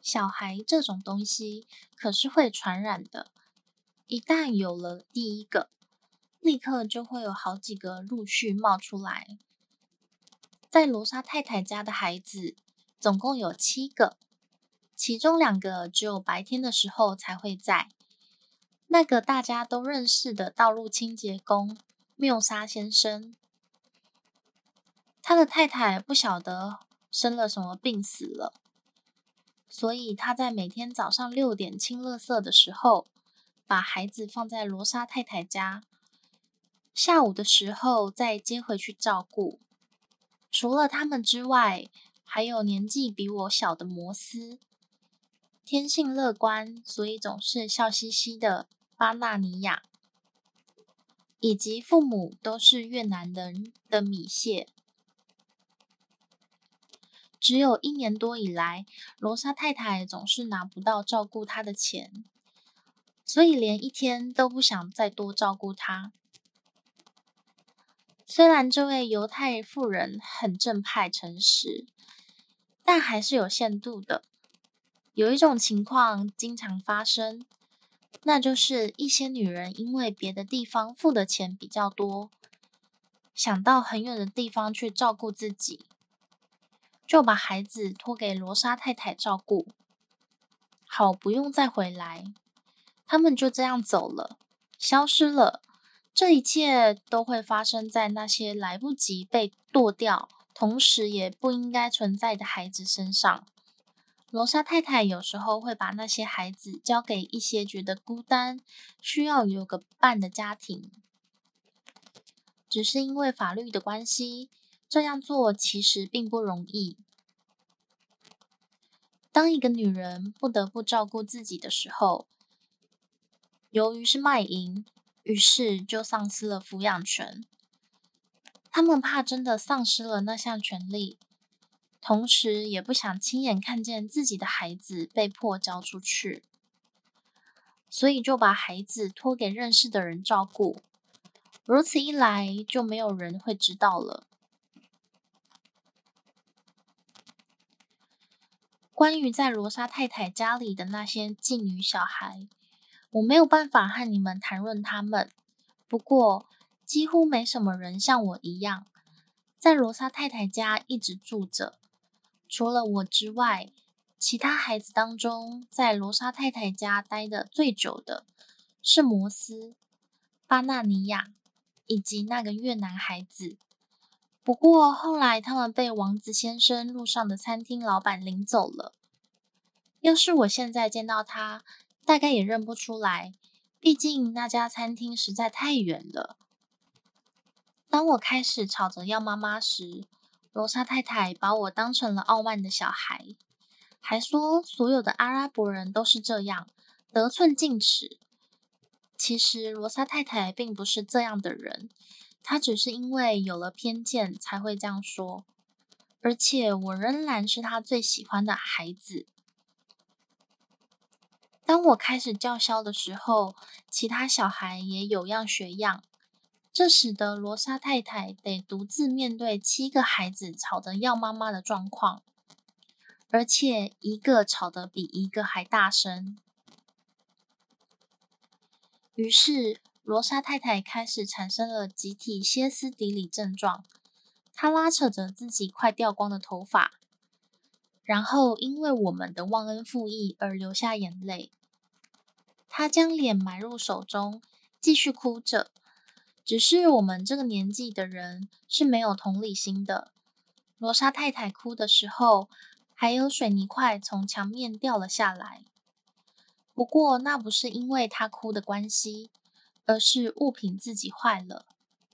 小孩这种东西可是会传染的，一旦有了第一个，立刻就会有好几个陆续冒出来。在罗莎太太家的孩子总共有7个，其中2个只有白天的时候才会在。那个大家都认识的道路清洁工缪沙先生，他的太太不晓得生了什么病死了，所以他在每天早上6点清垃圾的时候，把孩子放在罗莎太太家，下午的时候再接回去照顾。除了他们之外，还有年纪比我小的摩斯，天性乐观，所以总是笑嘻嘻的巴纳尼亚，以及父母都是越南人的米谢。只有1年多以来，罗莎太太总是拿不到照顾她的钱，所以连1天都不想再多照顾她。虽然这位犹太妇人很正派诚实，但还是有限度的。有一种情况经常发生，那就是一些女人因为别的地方付的钱比较多，想到很远的地方去照顾自己，就把孩子托给罗莎太太照顾，好不用再回来。他们就这样走了，消失了。这一切都会发生在那些来不及被剁掉，同时也不应该存在的孩子身上。罗莎太太有时候会把那些孩子交给一些觉得孤单、需要有个伴的家庭。只是因为法律的关系，这样做其实并不容易。当一个女人不得不照顾自己的时候，由于是卖淫，于是就丧失了抚养权。他们怕真的丧失了那项权利，同时也不想亲眼看见自己的孩子被迫交出去，所以就把孩子托给认识的人照顾。如此一来，就没有人会知道了。关于在罗莎太太家里的那些妓女小孩，我没有办法和你们谈论他们。不过，几乎没什么人像我一样，在罗莎太太家一直住着。除了我之外，其他孩子当中，在罗莎太太家待得最久的是摩斯、巴纳尼亚以及那个越南孩子。不过后来他们被王子先生路上的餐厅老板领走了。要是我现在见到他，大概也认不出来，毕竟那家餐厅实在太远了。当我开始吵着要妈妈时，罗莎太太把我当成了傲慢的小孩，还说所有的阿拉伯人都是这样，得寸进尺。其实罗莎太太并不是这样的人，她只是因为有了偏见才会这样说。而且我仍然是她最喜欢的孩子。当我开始叫嚣的时候，其他小孩也有样学样，这使得罗莎太太得独自面对7个孩子吵得要妈妈的状况，而且一个吵得比一个还大声。于是罗莎太太开始产生了集体歇斯底里症状，她拉扯着自己快掉光的头发，然后因为我们的忘恩负义而流下眼泪。她将脸埋入手中，继续哭着。只是我们这个年纪的人是没有同理心的。罗莎太太哭的时候，还有水泥块从墙面掉了下来。不过那不是因为她哭的关系，而是物品自己坏了。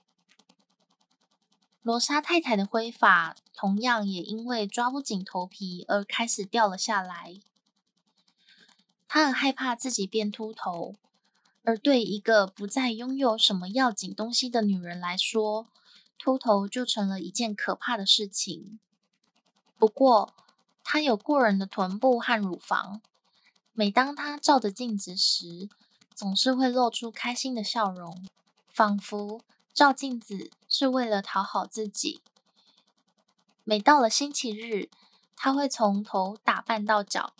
罗莎太太的灰发同样也因为抓不紧头皮而开始掉了下来。她很害怕自己变秃头，而对一个不再拥有什么要紧东西的女人来说，秃头就成了一件可怕的事情。不过，她有过人的臀部和乳房，每当她照着镜子时，总是会露出开心的笑容，仿佛照镜子是为了讨好自己。每到了星期日，她会从头打扮到脚，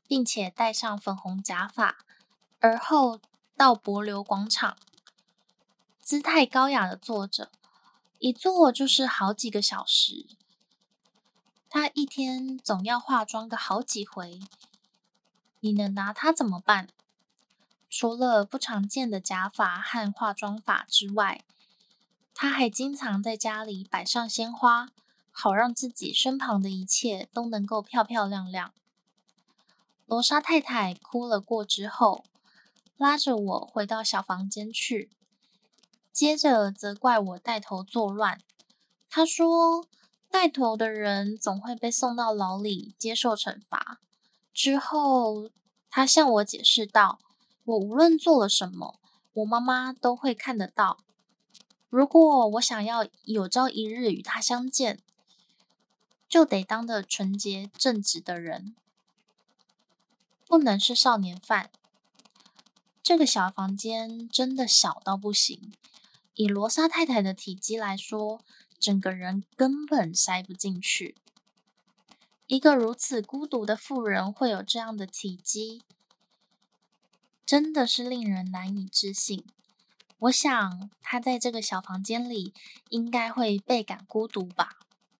并且戴上粉红假发，而后到帛琉广场，姿态高雅的坐着，一坐就是好几个小时。她一天总要化妆个好几回，你能拿她怎么办？除了不常见的假发和化妆法之外，她还经常在家里摆上鲜花，好让自己身旁的一切都能够漂漂亮亮。罗莎太太哭了过之后，拉着我回到小房间去，接着责怪我带头作乱。她说，带头的人总会被送到牢里接受惩罚。之后，她向我解释道，我无论做了什么，我妈妈都会看得到。如果我想要有朝一日与她相见，就得当个纯洁正直的人，不能是少年犯。这个小房间真的小到不行，以罗莎太太的体积来说，整个人根本塞不进去。一个如此孤独的妇人会有这样的体积，真的是令人难以置信。我想，她在这个小房间里应该会倍感孤独吧。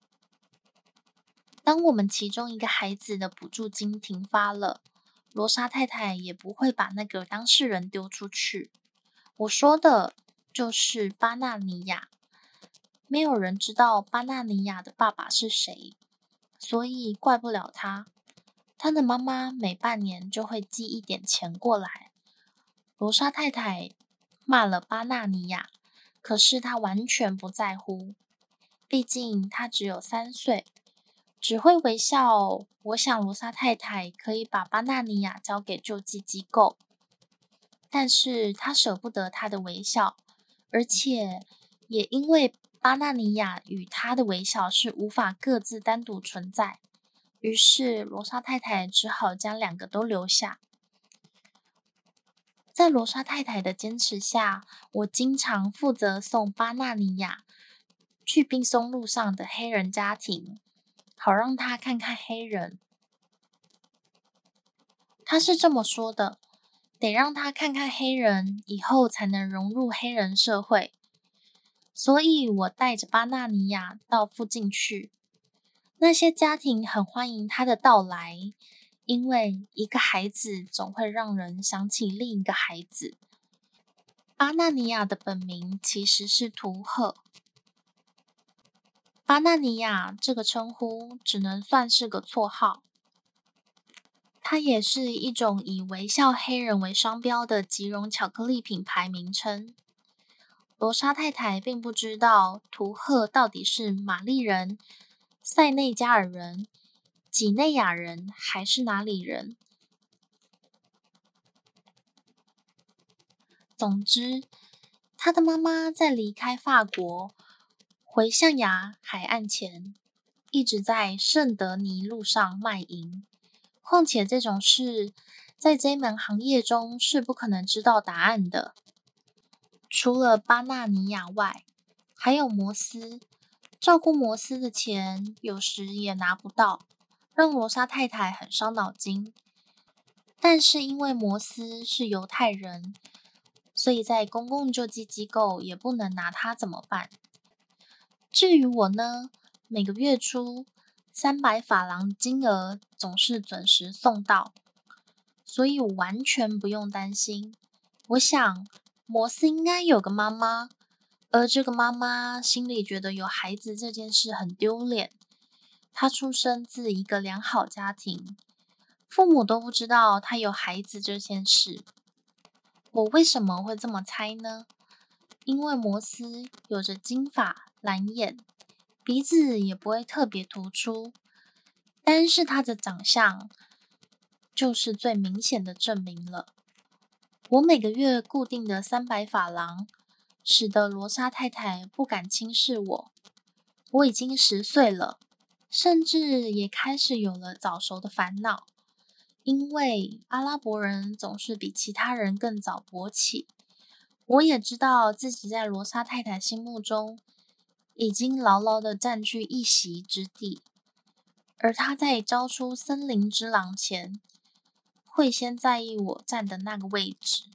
当我们其中一个孩子的补助金停发了，罗莎太太也不会把那个当事人丢出去。我说的就是巴纳尼亚。没有人知道巴纳尼亚的爸爸是谁，所以怪不了他。他的妈妈每半年就会寄一点钱过来。罗莎太太骂了巴纳尼亚，可是他完全不在乎，毕竟他只有3岁，只会微笑。我想罗莎太太可以把巴纳尼亚交给救济机构，但是他舍不得他的微笑，而且也因为巴纳尼亚与他的微笑是无法各自单独存在，于是罗莎太太只好将2个都留下。在罗莎太太的坚持下，我经常负责送巴纳尼亚去滨松路上的黑人家庭，好让他看看黑人。他是这么说的，得让他看看黑人，以后才能融入黑人社会。所以我带着巴纳尼亚到附近去。那些家庭很欢迎他的到来，因为一个孩子总会让人想起另一个孩子。巴纳尼亚的本名其实是图赫。巴纳尼亚这个称呼只能算是个绰号，它也是一种以微笑黑人为商标的即溶巧克力品牌名称。罗莎太太并不知道图赫到底是玛丽人、塞内加尔人、几内亚人还是哪里人。总之，他的妈妈在离开法国回象牙海岸前，一直在圣德尼路上卖淫。况且这种事，在这门行业中是不可能知道答案的。除了巴纳尼亚外，还有摩斯。照顾摩斯的钱有时也拿不到，让罗莎太太很伤脑筋。但是因为摩斯是犹太人，所以在公共救济机构也不能拿他怎么办。至于我呢，每个月初300法郎金额总是准时送到，所以我完全不用担心。我想摩斯应该有个妈妈，而这个妈妈心里觉得有孩子这件事很丢脸。她出生自一个良好家庭，父母都不知道她有孩子这件事。我为什么会这么猜呢？因为摩斯有着金发、蓝眼，鼻子也不会特别突出，单是他的长相就是最明显的证明了。我每个月固定的300法郎，使得罗莎太太不敢轻视我。我已经10岁了，甚至也开始有了早熟的烦恼，因为阿拉伯人总是比其他人更早勃起。我也知道自己在罗莎太太心目中已经牢牢地占据一席之地，而她在招出森林之狼前， 会先在意我站的那个位置。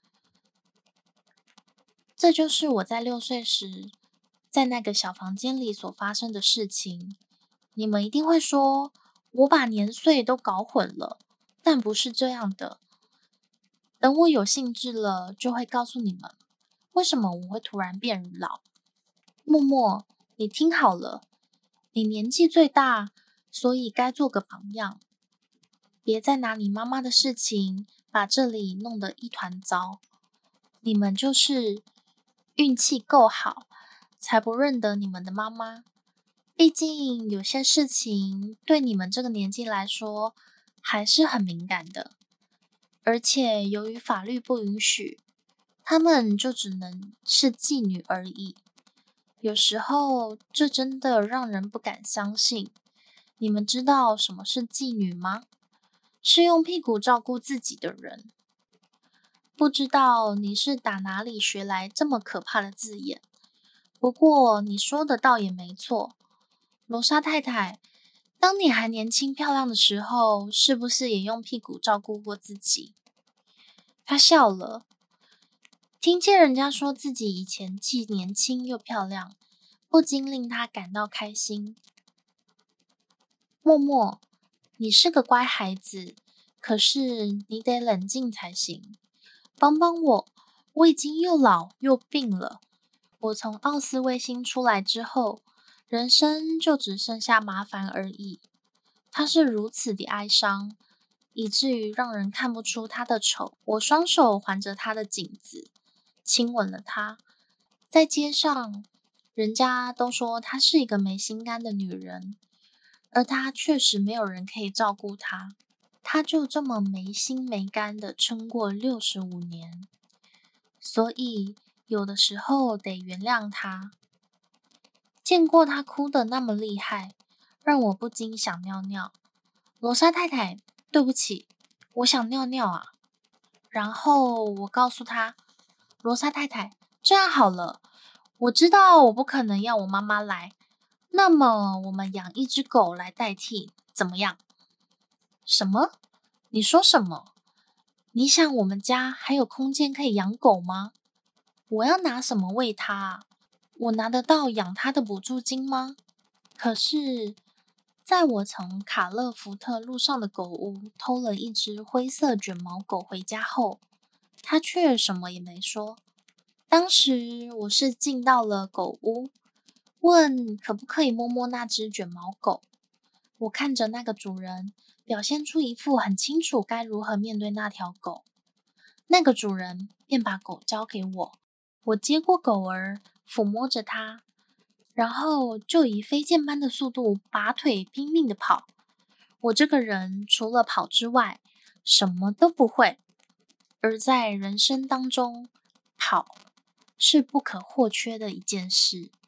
这就是我在6岁时，在那个小房间里所发生的事情。你们一定会说，我把年岁都搞混了，但不是这样的。等我有兴致了，就会告诉你们，为什么我会突然变老。默默，你听好了，你年纪最大，所以该做个榜样。别再拿你妈妈的事情，把这里弄得一团糟。你们就是运气够好，才不认得你们的妈妈。毕竟有些事情对你们这个年纪来说，还是很敏感的。而且由于法律不允许，她们就只能是妓女而已。有时候，这真的让人不敢相信。你们知道什么是妓女吗？是用屁股照顾自己的人。不知道你是打哪里学来这么可怕的字眼，不过你说的倒也没错。罗莎太太，当你还年轻漂亮的时候，是不是也用屁股照顾过自己？她笑了，听见人家说自己以前既年轻又漂亮，不禁令她感到开心。默默，你是个乖孩子，可是你得冷静才行。帮帮我，我已经又老又病了。我从奥斯卫星出来之后，人生就只剩下麻烦而已。他是如此的哀伤，以至于让人看不出他的丑。我双手环着他的颈子，亲吻了他。在街上，人家都说她是一个没心肝的女人，而她确实没有人可以照顾她。她就这么没心没肝的撑过65年，所以有的时候得原谅她。见过她哭得那么厉害，让我不禁想尿尿。罗莎太太，对不起，我想尿尿啊。然后我告诉她，罗莎太太，这样好了，我知道我不可能要我妈妈来，那么我们养一只狗来代替，怎么样？什么？你说什么？你想我们家还有空间可以养狗吗？我要拿什么喂它啊？我拿得到养它的补助金吗？可是，在我从卡勒福特路上的狗屋偷了一只灰色卷毛狗回家后，他却什么也没说。当时我是进到了狗屋，问可不可以摸摸那只卷毛狗。我看着那个主人，表现出一副很清楚该如何面对那条狗。那个主人便把狗交给我，我接过狗儿，抚摸着它，然后就以飞剑般的速度拔腿拼命地跑。我这个人除了跑之外，什么都不会。而在人生当中，跑是不可或缺的一件事。